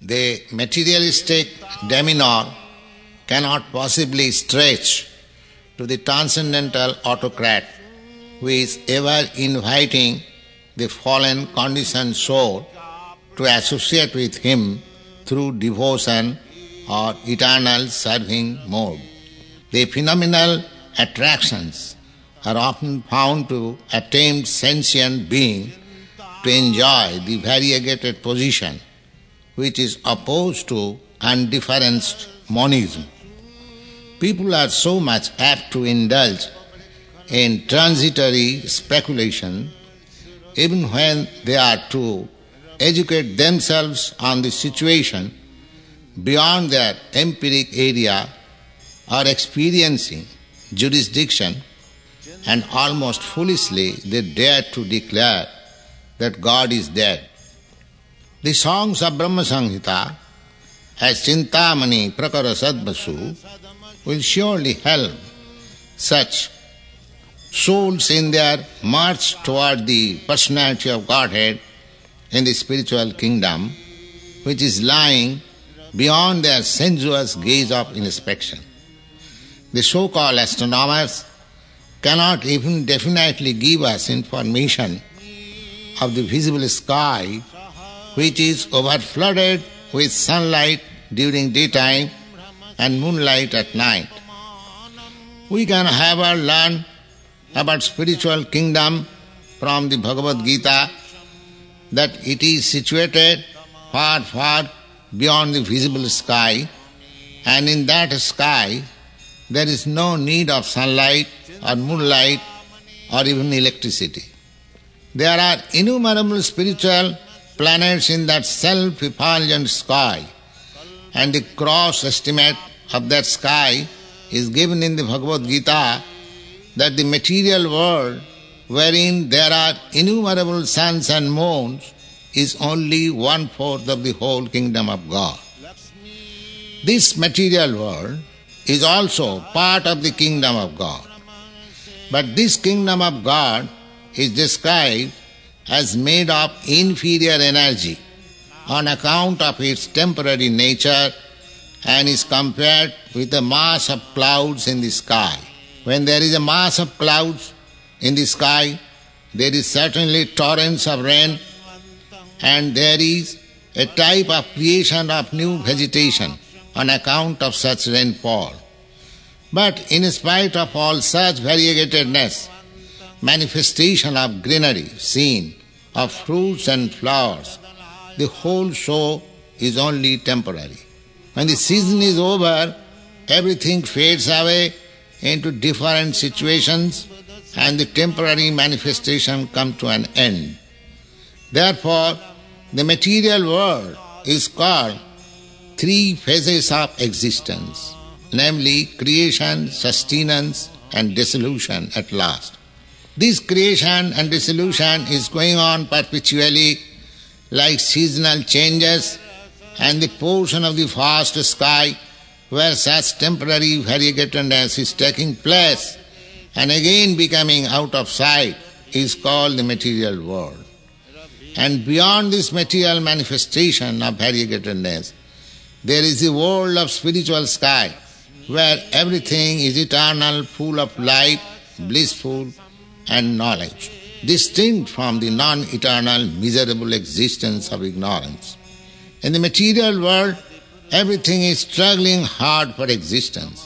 The materialistic dominor cannot possibly stretch to the transcendental autocrat who is ever inviting the fallen conditioned soul to associate with him through devotion or eternal serving mode. The phenomenal attractions are often found to attempt sentient being to enjoy the variegated position which is opposed to undifferenced monism. People are so much apt to indulge in transitory speculation even when they are to educate themselves on the situation beyond their empiric area or experiencing jurisdiction, and almost foolishly they dare to declare that God is dead. The songs of Brahma Samhita as Chintamani Prakara Sadvasu will surely help such souls in their march toward the personality of Godhead in the spiritual kingdom, which is lying beyond their sensuous gaze of inspection. The so-called astronomers cannot even definitely give us information of the visible sky, which is overflooded with sunlight during daytime and moonlight at night. We can however learn about spiritual kingdom from the Bhagavad Gita that it is situated far, far beyond the visible sky, and in that sky there is no need of sunlight or moonlight or even electricity. There are innumerable spiritual planets in that self-effulgent sky, and the gross estimate of that sky is given in the Bhagavad Gita that the material world, wherein there are innumerable suns and moons, is only 1/4 of the whole kingdom of God. This material world is also part of the kingdom of God. But this kingdom of God is described as made of inferior energy on account of its temporary nature and is compared with a mass of clouds in the sky. When there is a mass of clouds in the sky, there is certainly torrents of rain, and there is a type of creation of new vegetation on account of such rainfall. But in spite of all such variegatedness, manifestation of greenery seen, of fruits and flowers, the whole show is only temporary. When the season is over, everything fades away into different situations and the temporary manifestation comes to an end. Therefore, the material world is called three phases of existence, namely creation, sustenance and dissolution at last. This creation and dissolution is going on perpetually like seasonal changes, and the portion of the vast sky where such temporary variegatedness is taking place and again becoming out of sight is called the material world. And beyond this material manifestation of variegatedness, there is a world of spiritual sky where everything is eternal, full of light, blissful and knowledge, distinct from the non-eternal, miserable existence of ignorance. In the material world, everything is struggling hard for existence.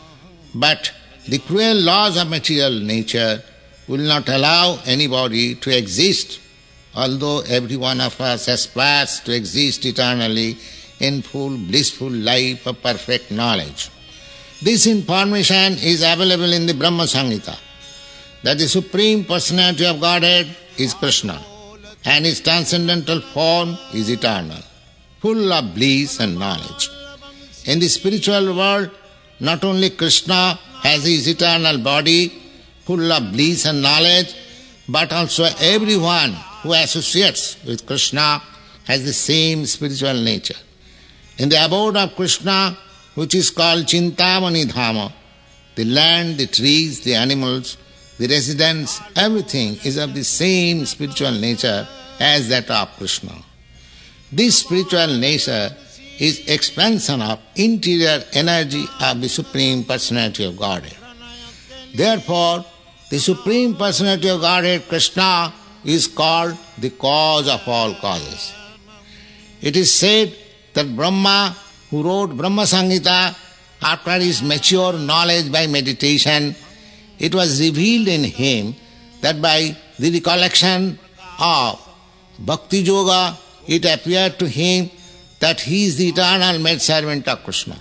But the cruel laws of material nature will not allow anybody to exist, although every one of us aspires to exist eternally in full blissful life of perfect knowledge. This information is available in the Brahma Samhita, that the Supreme Personality of Godhead is Krishna, and His transcendental form is eternal, full of bliss and knowledge. In the spiritual world, not only Krishna has his eternal body, full of bliss and knowledge, but also everyone who associates with Krishna has the same spiritual nature. In the abode of Krishna, which is called Chintamani Dhama, the land, the trees, the animals, the residents, everything is of the same spiritual nature as that of Krishna. This spiritual nature is expansion of interior energy of the Supreme Personality of Godhead. Therefore, the Supreme Personality of Godhead, Krishna, is called the cause of all causes. It is said that Brahma, who wrote Brahma Samhita, after his mature knowledge by meditation, it was revealed in him that by the recollection of Bhakti Yoga, it appeared to him that he is the eternal maidservant of Krishna.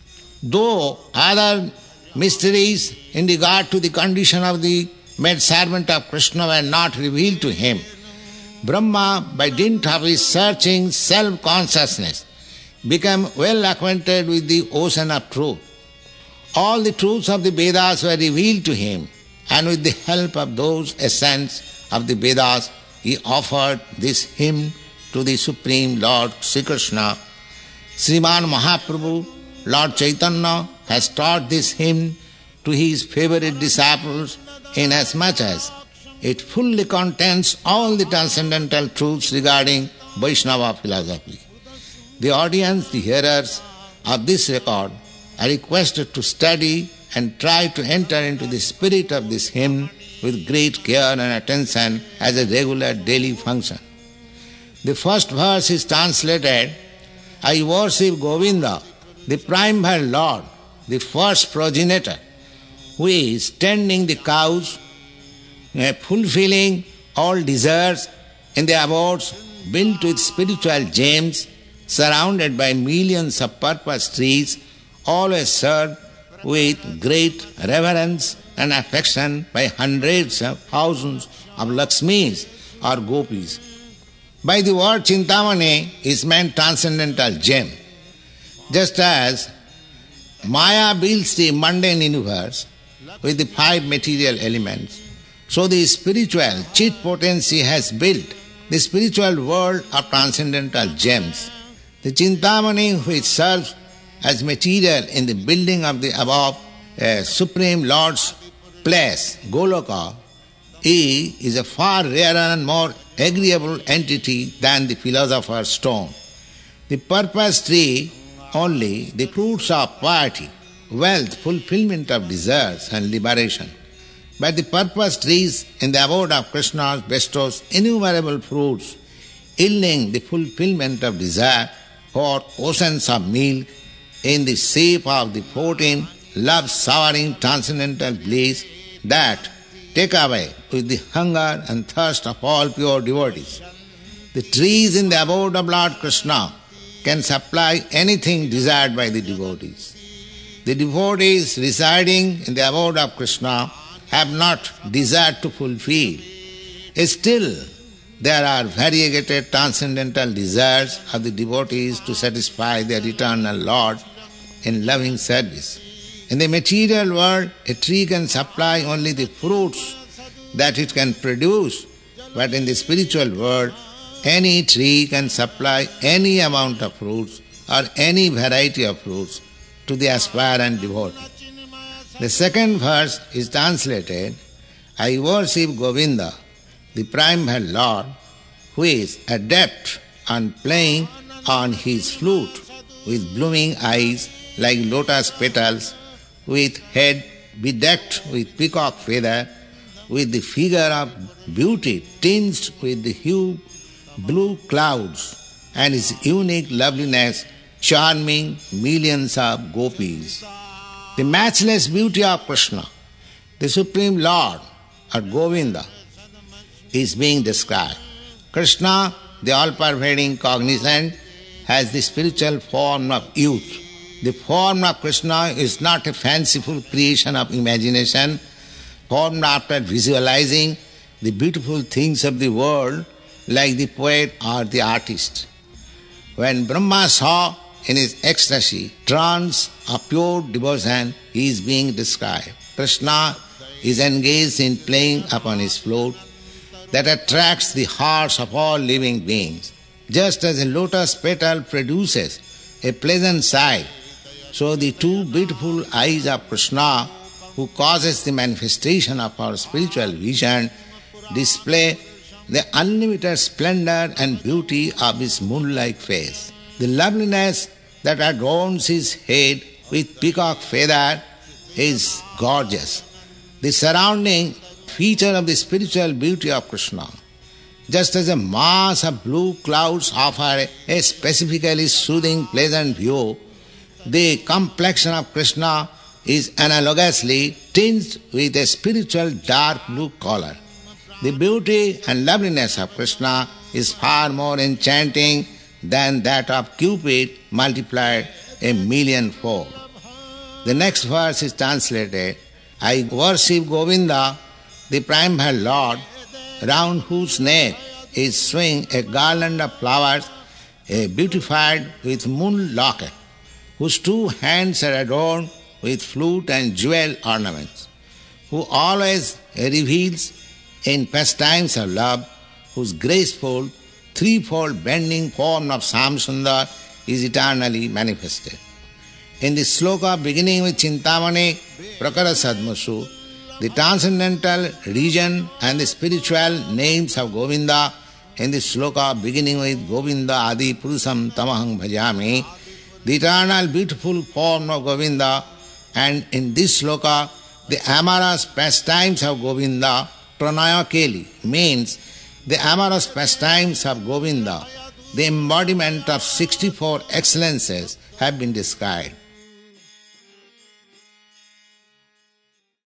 Though other mysteries in regard to the condition of the maidservant of Krishna were not revealed to him, Brahma, by dint of his searching self-consciousness, became well acquainted with the ocean of truth. All the truths of the Vedas were revealed to him, and with the help of those essence of the Vedas, he offered this hymn to the Supreme Lord Sri Krishna. Sriman Mahaprabhu, Lord Chaitanya, has taught this hymn to his favorite disciples inasmuch as it fully contains all the transcendental truths regarding Vaishnava philosophy. The audience, the hearers of this record, are requested to study and try to enter into the spirit of this hymn with great care and attention as a regular daily function. The first verse is translated, I worship Govinda, the primeval Lord, the first progenitor, who is tending the cows, fulfilling all desires in the abodes built with spiritual gems, surrounded by millions of purple trees, always served with great reverence and affection by hundreds of thousands of Lakshmis or Gopis. By the word Chintamani is meant transcendental gem. Just as Maya builds the mundane universe with the 5 material elements, so the spiritual chit potency has built the spiritual world of transcendental gems. The Chintamani, which serves as material in the building of the above Supreme Lord's place, Goloka, is a far rarer and more agreeable entity than the philosopher's stone. The purpose tree only the fruits of piety, wealth, fulfillment of desires and liberation. But the purpose trees in the abode of Krishna bestows innumerable fruits, yielding the fulfillment of desire for oceans of milk in the shape of the 14 love-souring transcendental bliss that take away with the hunger and thirst of all pure devotees. The trees in the abode of Lord Krishna can supply anything desired by the devotees. The devotees residing in the abode of Krishna have not desired to fulfill. Still, there are variegated transcendental desires of the devotees to satisfy their eternal Lord in loving service. In the material world, a tree can supply only the fruits that it can produce, but in the spiritual world, any tree can supply any amount of fruits or any variety of fruits to the aspirant devotee. The second verse is translated, I worship Govinda, the primeval Lord, who is adept on playing on his flute with blooming eyes like lotus petals, with head bedecked with peacock feather, with the figure of beauty tinged with the hue blue clouds, and his unique loveliness charming millions of gopis. The matchless beauty of Krishna, the Supreme Lord, or Govinda, is being described. Krishna, the all-pervading cognizant, has the spiritual form of youth. The form of Krishna is not a fanciful creation of imagination, formed after visualizing the beautiful things of the world like the poet or the artist. When Brahma saw in his ecstasy trance of pure devotion, he is being described. Krishna is engaged in playing upon his flute that attracts the hearts of all living beings. Just as a lotus petal produces a pleasant sight, so the two beautiful eyes of Krishna, who causes the manifestation of our spiritual vision, display the unlimited splendor and beauty of his moon-like face. The loveliness that adorns his head with peacock feather is gorgeous. The surrounding feature of the spiritual beauty of Krishna. Just as a mass of blue clouds offer a specifically soothing, pleasant view, the complexion of Krishna is analogously tinged with a spiritual dark blue color. The beauty and loveliness of Krishna is far more enchanting than that of Cupid multiplied 1,000,000-fold. The next verse is translated, I worship Govinda, the primeval Lord, round whose neck is swing a garland of flowers, beautified with moon locket, whose 2 hands are adorned with flute and jewel ornaments, who always reveals in pastimes of love, whose graceful, threefold bending form of Samsundar is eternally manifested. In the sloka beginning with Chintamani Prakara Sadmasu, the transcendental region and the spiritual names of Govinda, in the sloka beginning with Govinda Adi Purusam Tamahang Bhajami, the eternal beautiful form of Govinda, and in this sloka, the amorous pastimes of Govinda, Pranaya Keli, means the amorous pastimes of Govinda, the embodiment of 64 excellences have been described.